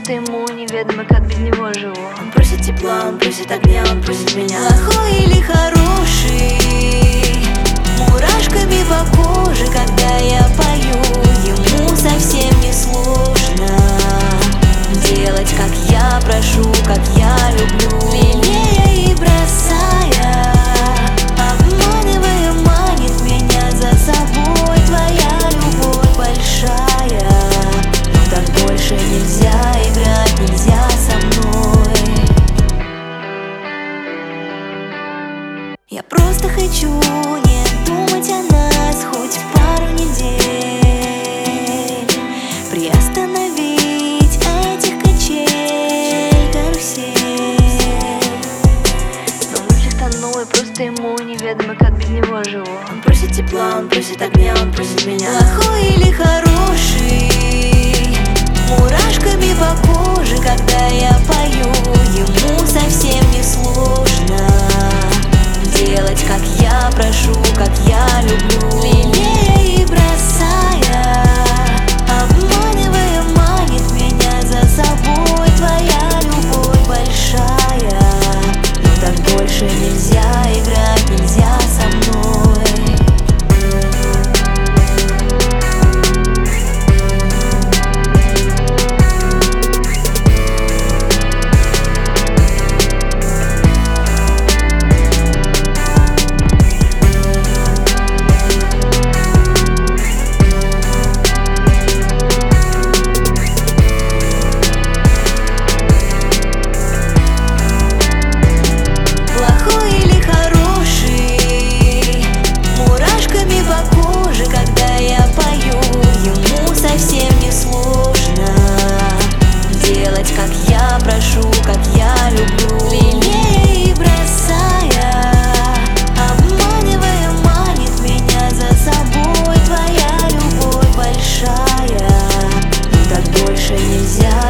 просто ему неведомо, как без него живу. Он просит тепла, он просит огня, он просит меня. Плохой или хороший, мурашками по коже, когда я пою. Ему совсем не сложно делать, как я прошу, как я люблю. Лелея и бросая, обманывая, манит меня за собой. Твоя любовь большая, но так больше нельзя играть, нельзя со мной. Я просто хочу не думать о нас хоть пару недель, приостановить этих качель карусель. Но мысли тону, и просто ему неведомо, как без него живу. Он просит тепла, он просит огня, он просит меня. Плохой или хороший, мурашками по коже, когда я пою. Ему совсем не сложно делать, как я прошу, как я люблю. Лелея и бросая, обманывая, манит меня за собой. Твоя любовь большая, но так больше нельзя играть, нельзя со мной. Когда я пою, ему совсем не сложно делать, как я прошу, как я люблю. Лелея и бросая, обманывая, манит меня за собой. Твоя любовь большая, но так больше нельзя